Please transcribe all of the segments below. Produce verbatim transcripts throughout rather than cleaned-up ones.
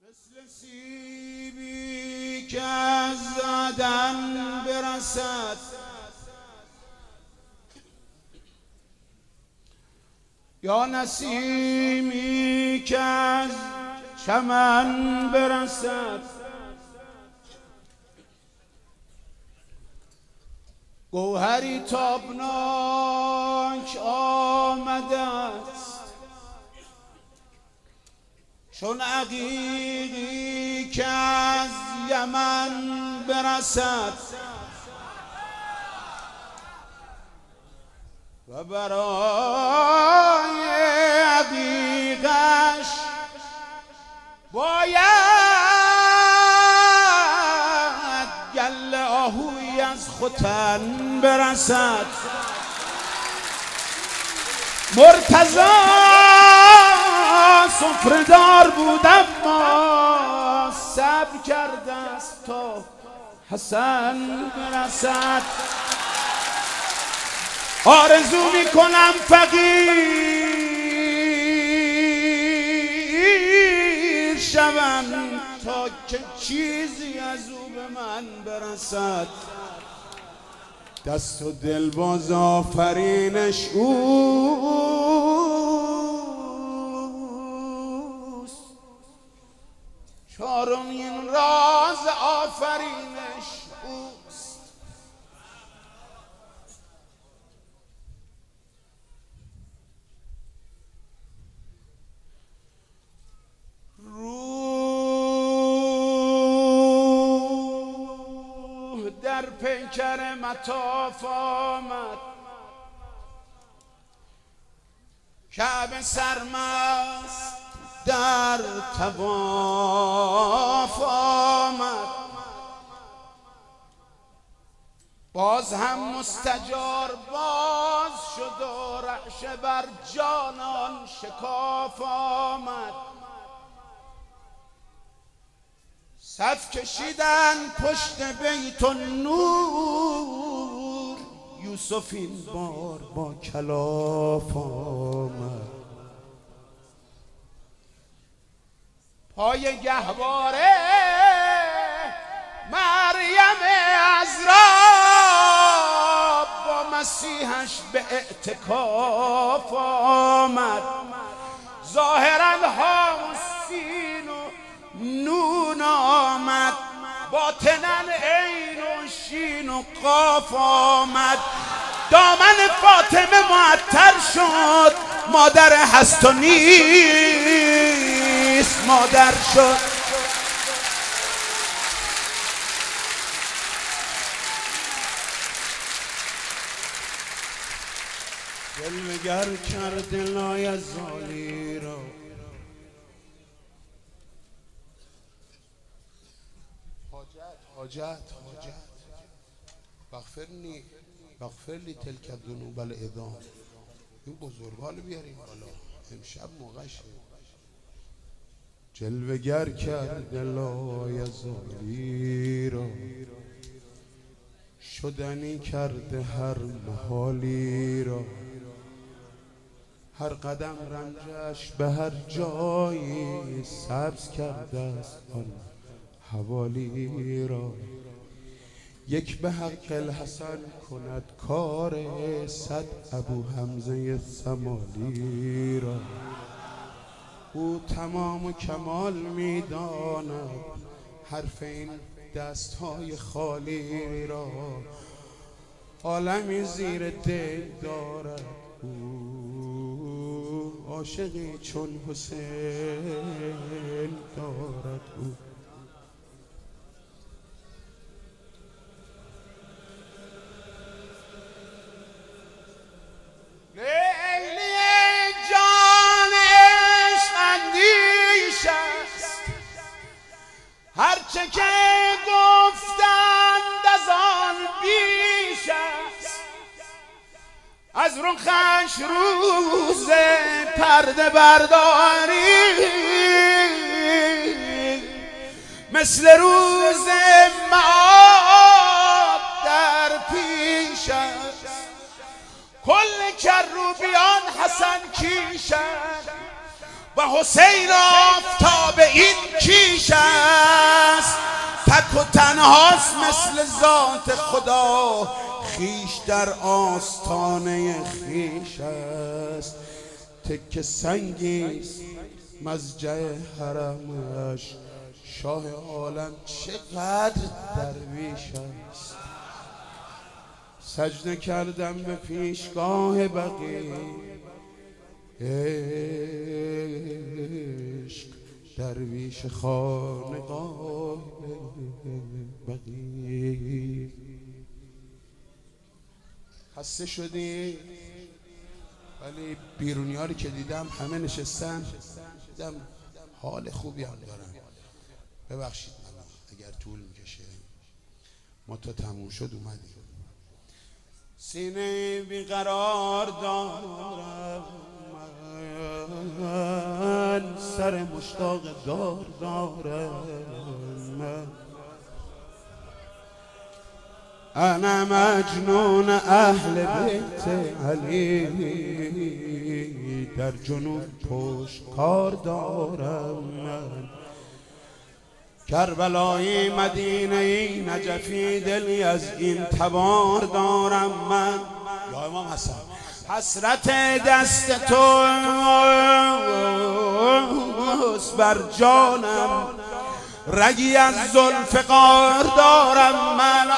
مثل سیبی که از زدن برسد، یا نسیمی که از چمن برسد، گوهری تابناک آمده است چون عقیقی که از یمن برسد و برای عقیقش باید گل آهوی از ختن برسد. مرتضی سفره‌دار بود اما صبر کرده است تا حسن برسد. آرزو میکنم فقیر شوم تا که چیزی از او به من برسد. دست و دل باز آفرینش اوست، چهارمین راز آفرینش اوست. روح در پیکر مطاف آمد، کعبه سرمست در طواف آمد، باز هم مستجار باز شد و رعشه بر جانان شکاف آمد. صف کشیدن پشت بیت النور، یوسف این بار با کلاف آمد. پای گهواره مریم عذرا با مسیحش به اعتکاف آمد. ظاهرا ها و سین و نون آمد، باطناً عین و شین و قاف آمد. دامن فاطمه معطر شد، مادر هست و نیست مادر شد. جلوه‌گر کرد لایزالی را، حاجت حاجت بغفرنی بغفرلی تلک الذنوب العظام. این بزرگان بیاریم بالا، امشب موقعشه. جلوه‌گر کرد لایزالی را، شدنی کرده هر محالی را. هر قدم رنجش به هر جایی سبز کرده است آن حوالی را. یک به حق الحسن کند کار صد ابو حمزه سمالی را. او تمام و کمال میداند حرف این دستهای خالی را. عالمی زیر دل دارد او، عاشقی چون حسین دارد او. هرچه که گفتند از آن بیش است، از رخش روز پرده برداری مثل روز معاد در پیش است. کل کروبیان حسن کیش است و حسین آفتاب این کیش تنهاست مثل ذات خدا، خیش در آستانه خیش است. تک سنگیست مضجع حرمش، شاه عالم چقدر درویش است. سجده کردم به پیشگاه بقی، عشق درویش خانقاه بقی. خسته شدی؟ ولی بیرونی ها رو که دیدم همه نشستن، دیدم حال خوبی هم دارن. ببخشید اگر طول میکشه، ما تا تموم شد اومدیم. سینه بیقرار دارم من، سر مشتاق دار دارم من. انا مجنون اهل بیت علی، در جنون پشت کار دارم من. کربلایی مدینه نجفی دلی از این تبار دارم من. یا امام حسن حسرت دست تو بر جانم، رگی از ذوالفقار دارم من.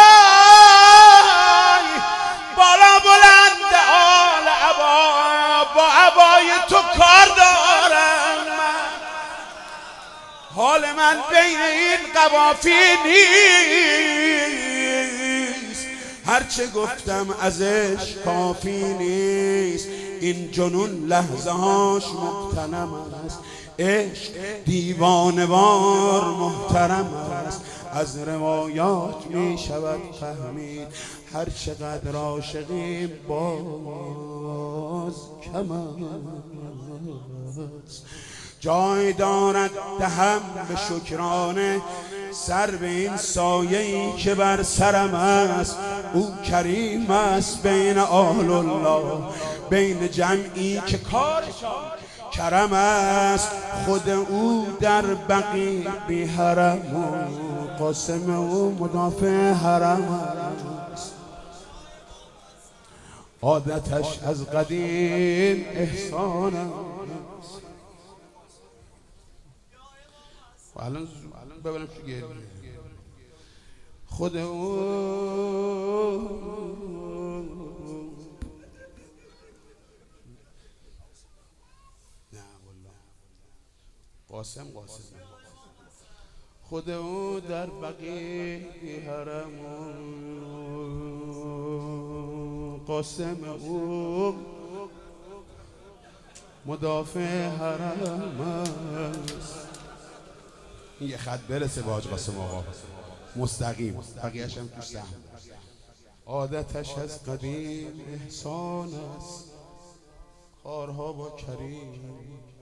آی بالا بلند آل عبا، با عبای تو کار دارم من. حال من بین این قوافی نیست، هرچه گفتم ازش کافی نیست. این جنون لحظه هاش مغتنم است، عشق دیوانوار محترم است. از روایات می شود فهمید، هر چقدر عاشقیم باز کم است. جای دارد دهم به شکرانه سر به این سایه‌ای که بر سرم است. او کریم است بین اهل الله، بین جمعی که کارشان کرم است. خود او در بقی بی حرم و قاسم او مدافع حرم است. عادتش از قدیم احسان است. و الان ببینم چی گریه. خود او نه والله قاسم قاسم خود او در بقیع حرم، قاسم او مدافع حرم است. یه خط برسه به حاج قاسم آقا مستقیم، بقیه‌اش هم توش سهم. عادتش از قدیم احسان است، کارها با کریم.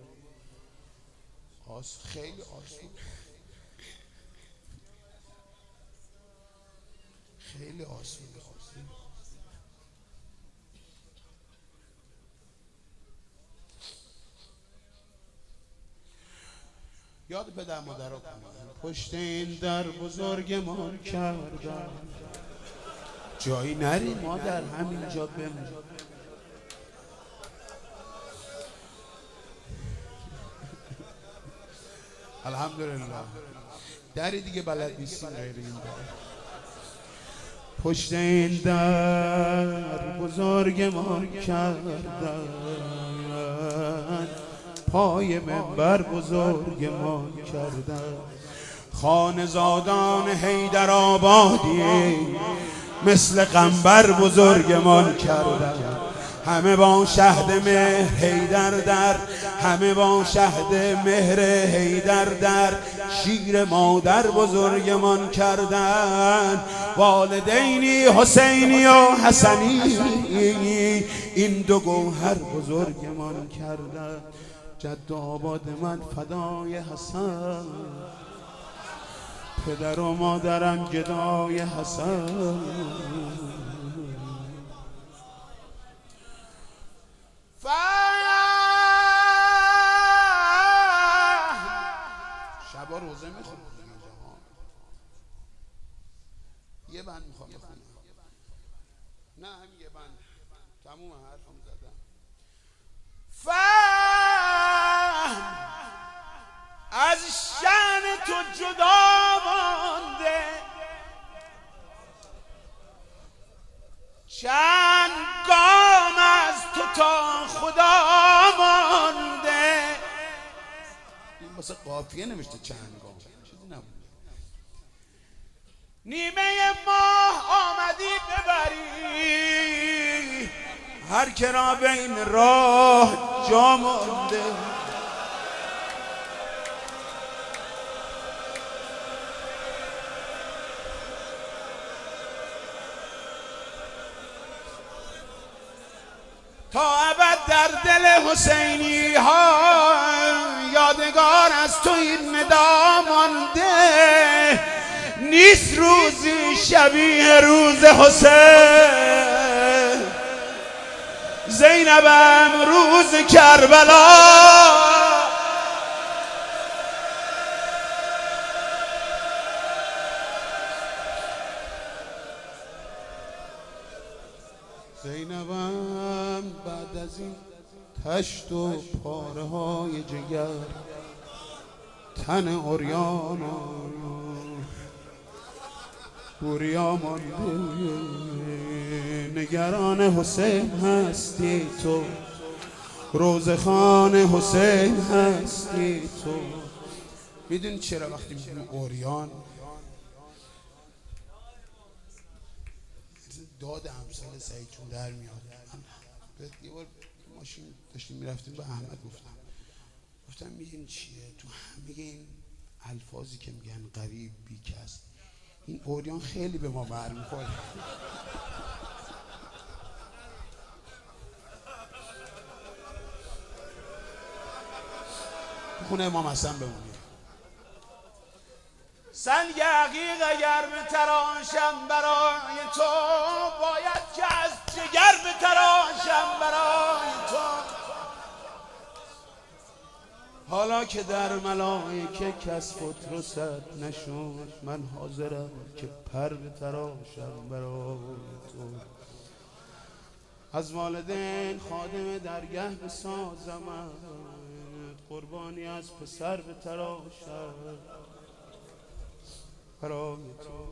آس خیلی آسون، خیلی آسون. یاد پدر مادر رو پشت این در بزرگمان کردن، جایی نری مادر همینجا بمون. الحمدلله دری دیگه بلد نیستیم غیر این در. پشت این در بزرگمان کردن، پای منبر بزرگمان کردن. خانزادان حیدرآبادی مثل قنبر بزرگمان کردن. همه با شهد مهر حیدر در، همه با شهد مهر حیدر در. شیر مادر بزرگمان کردن. والدینی حسینی و حسنی این دو گوهر بزرگمان کردن. جد و آباد من فدای حسن، پدر و مادرم گدای حسن. شبا روزه میخونم یه بند میخوام بخونم، نه همین یه بند، تموم حرفم زدم. فهم از شأن تو جدا مانده، چند گام از تو تا خدا مانده. این واسه قافیه نوشته چند گام، چیزی نبود. نیمه ماه آمدی ببری، هر که را بین راه جا مانده. تا ابد در دل حسینی ها یادگار از تو این ندا مانده. نیست روزی شبیه روز حسین، زینبم روز کربلا. زینبم بعد از این تشت و پاره های جگر، تن عریان بوریا مانده. نگران حسین هستی تو، روزخان حسین هستی تو. میدونی چرا وقتی میگیم عریان داد امثال سعید چون در میاد؟ یه بار ماشین داشتیم میرفتیم به احمد گفتم گفتم میگین چیه تو همه این الفاظی که میگن غریب بیکس، این عریان خیلی به ما بر میخوره. خونه امام حسن بمونیم. سنگ عقیق اگر بتراشم برای تو، باید که از جگر بتراشم برای تو. حالا که در ملائکه کس فت رسد نشد، من حاضرم که پر بتراشم برای تو. از والدین خادم درگه بسازم، قربانی از پسر بتراشم برای تو.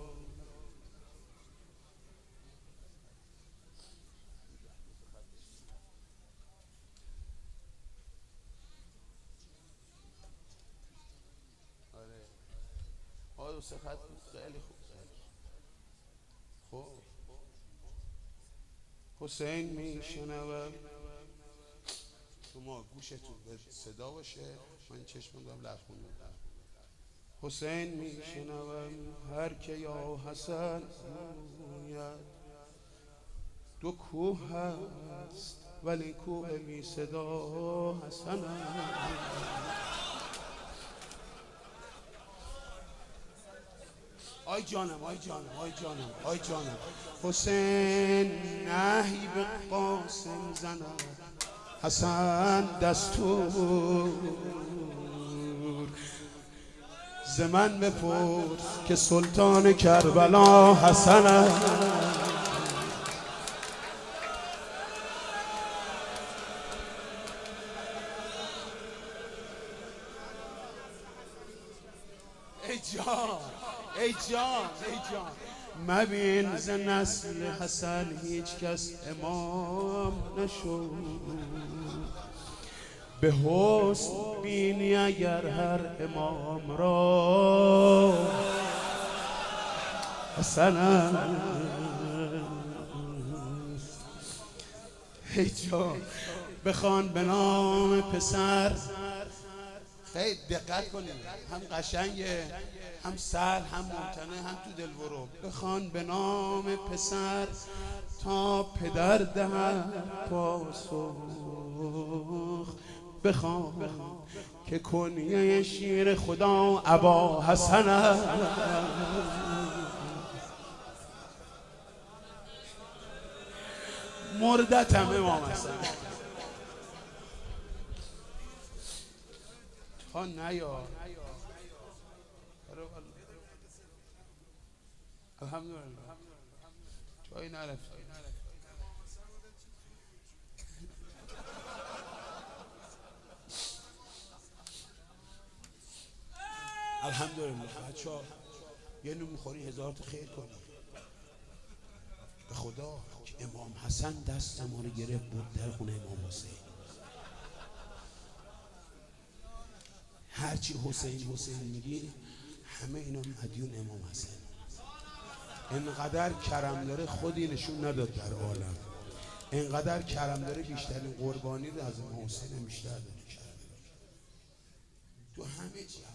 آره صفت خیلی خوب. خب حسین میشنوم، شما گوشتون به صدا باشه، من چشمم دارم لبخونه. حسین میشنوم هر که یا حسن گوید، دو کوه هست ولی کوه بی صدا حسن است. آی جانم آی جانم آی جانم آی جانم. حسین نهی به قاسم زند، حسن دستور. ز من بپرس که سلطان کربلا حسن است. ای جان ای جان ای جان. مبین ز نسل حسن هیچ کس امام نشد، به حسن بینی اگر هر امام را حسن است. ای جان بخوان به نام پسر، خیلی دقت کنید، هم قشنگه هم سهل هم ممتنه هم تو دل برو. بخوان به نام پسر تا پدر دهد پاسخ، بخوان که کنیه شیر خدا ابا حسن است. مردتم امام حسن تا نیار. الحمدلله جایی نرفت. الحمدلله بچه‌ها یه نون میخوری هزار تا خیر کنی به خدا که امام حسن دست ما رو گرفت بود در خونه امام حسین. هرچی حسین حسین میگی همه اینا مدیون امام حسن. اینقدر کرم داره خودی نشون نداد در عالم. اینقدر کرم داره بیشترین قربانی رو از امام حسین بیشتر داره کرده تو همه چی.